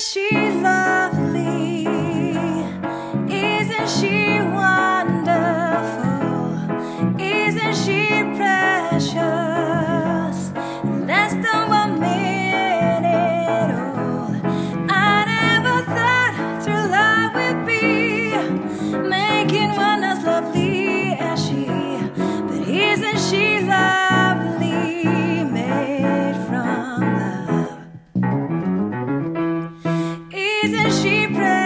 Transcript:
she lovely? Isn't she wonderful? Isn't she precious? Less than 1 minute old. I never thought true love would be making one as lovely as she. But isn't she lovely, made from love? Isn't she precious?